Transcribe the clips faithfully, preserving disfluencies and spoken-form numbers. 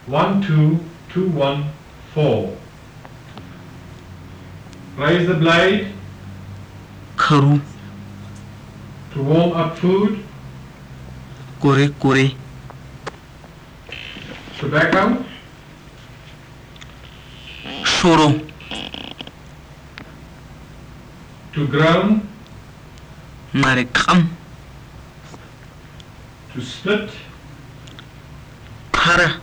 one two two one four. Raise the blade. Karu. To warm up food. Kore kore. Tobacco. Shoro. To groan. Marekam. To split. Para.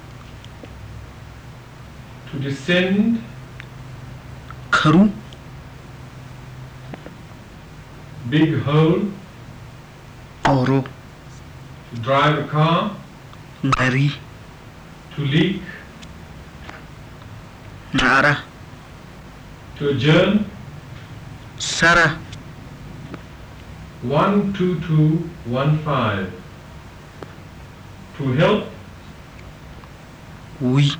To descend. Karu. Big hole. Oro. To drive a car. Gari. To leak. Nara. To adjourn. Sara. one two two one five. To help. We.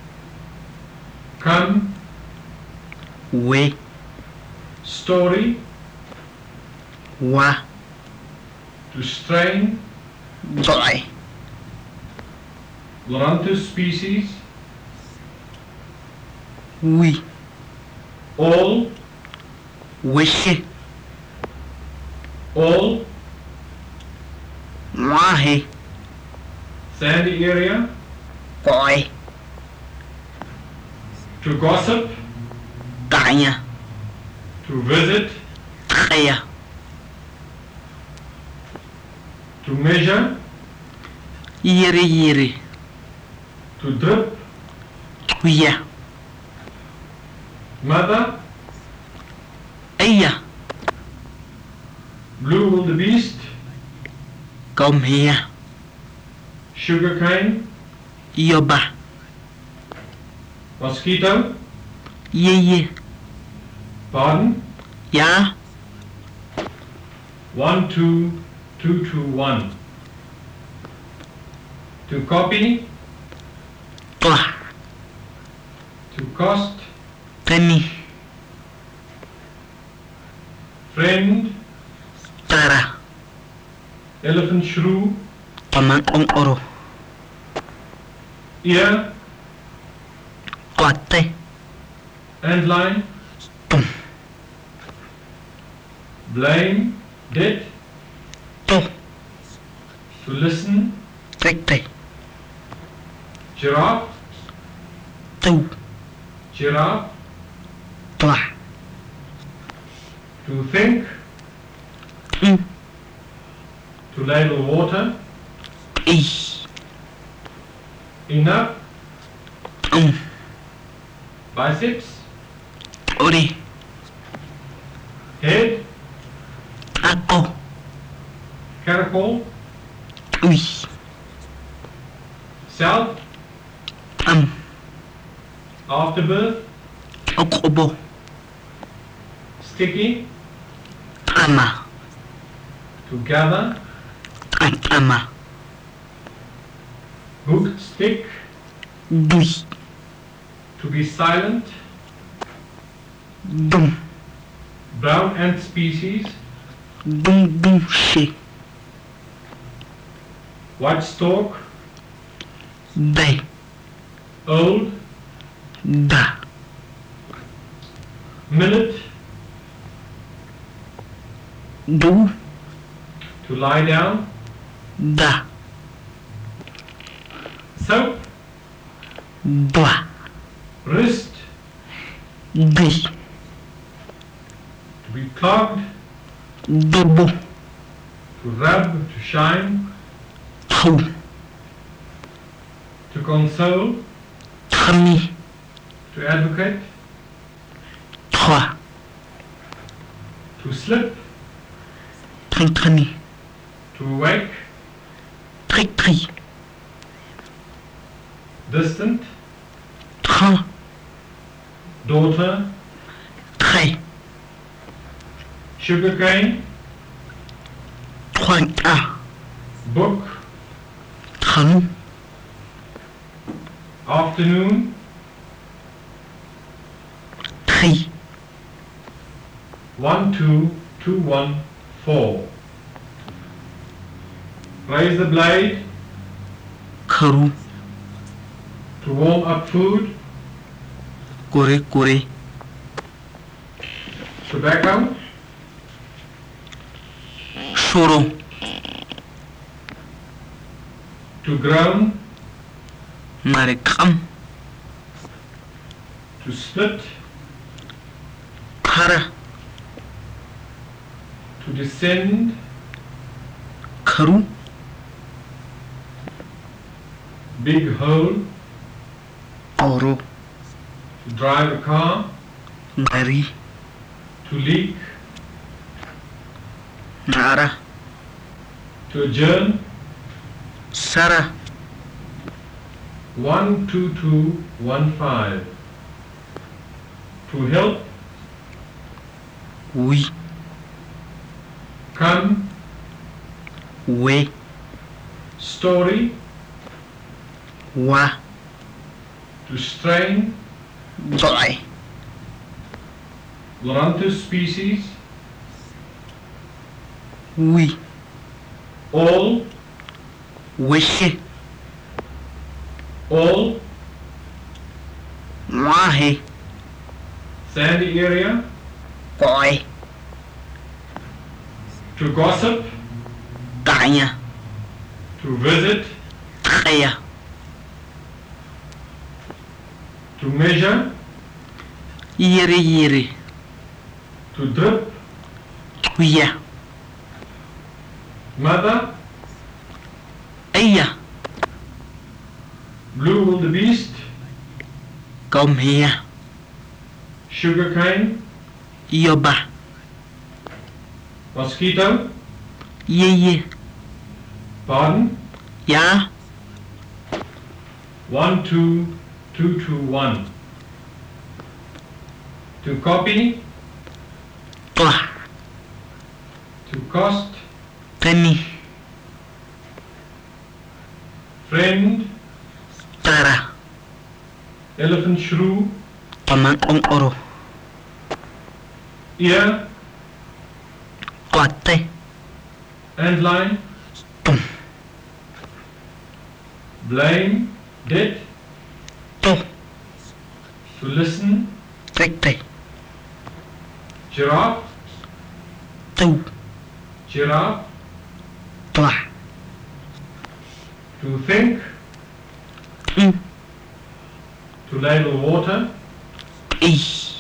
Come. We. Story. Wa. To strain. Doi. Loranthus species. We. All. Wishe. All. Wahe. Sandy area. Koi. To gossip. Tanya. To visit. Kaya. To measure. Yere yere. To drip. Tuya. Mother. Aya. Blue wildebeest. Come here. Sugarcane. Yoba. Mosquito. Ye ye. Pardon. Ya. one two two two one. To copy. Twa. To cost. Kani. Friend. Tara. Elephant shrew. Paman ong oro. Ear. Kote. Antline. Tum. Blame. Debt. To. To listen. Tekte. Giraffe. Tu. Giraffe. Twa. To think. Mm. To ladle water. I. Enough. Um. Biceps. Ori. Head. Ako. Caracol. Ui. South. Am. Afterbirth. Okobo. Sticky. Ama. To gather. An ama. Hooked stick. Dui. To be silent. Dum. Brown ant species. Dum dum she. White stork. Day. Old. Da. Millet. Du. To lie down. Da. Soap. Dwa. Wrist. Di. To be clogged. Dubu. To rub. To shine. Hu. To console. Kami. To advocate. Twa. To slip. Trinkani. To awake. Trik tri. Distant. Tra. Daughter. Tre. Sugarcane. Twang a. Book. Tranu. Afternoon. Tri. one two two one four. Raise the blade. Karu. To warm up food. Kore kore. Tobacco. Soro. To groan. Marekam. To split. Kara. To descend. Karu. Big hole. Oro. To drive a car. Gari. To leak. Nara. To adjourn. Sara. One two two one five. To help. We. Come. We. Story. Wa. To strain. Doi. Loranthus species. We. All. Wishe. All. Wahe. Sandy area. Koi. To gossip. Kanya. To visit. Kaya. To measure. Yere yere. To drip. Tuya. Mother. Aya. Blue wildebeest. Come here. Sugarcane. Yoba. Mosquito. Ye ye. Pardon. Ya. One two two two one. To copy. Twa. To cost. Tani. Friend. Tara. Elephant shrew. Taman ong oro. Ear. Kwate. Antline. Tum. Blame. Debt. To. To listen. Tekte. Giraffe. Tu. Giraffe. Twa. To think. Mm. To ladle water. I.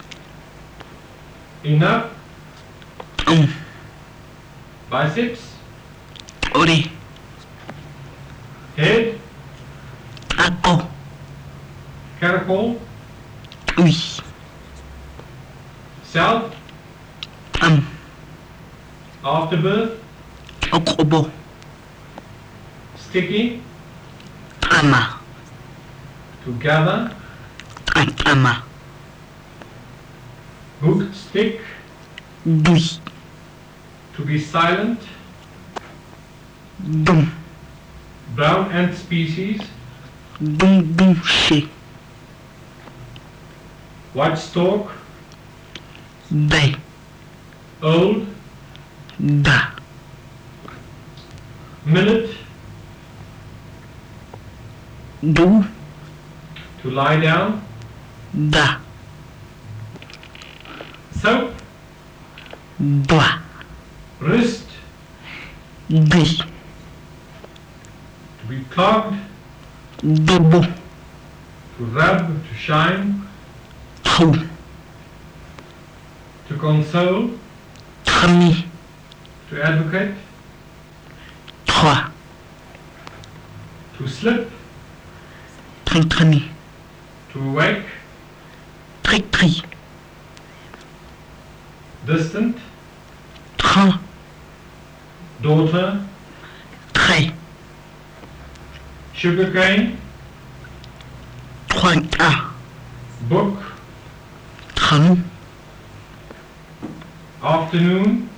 Enough. Um. Biceps. Ori. Head. Ako. Caracol. Ui. South. Am. Afterbirth. Okobo. Sticky. Ama. To gather. An ama. Hooked stick. Dui. To be silent. Dum. Brown ant species. Dum dum she. White stork. Day. Old. Da. Millet. Du. To lie down. Da. Soap. Dwa. Wrist. Di. To be clogged. Dobo. To rub. To shine. Tou. To console. Tami. To advocate. Twa. To slip. Tantani. To awake. Tri tri. Distant. Tra. Daughter. Tre. Sugarcane. Trois A. Book. Tran. Afternoon.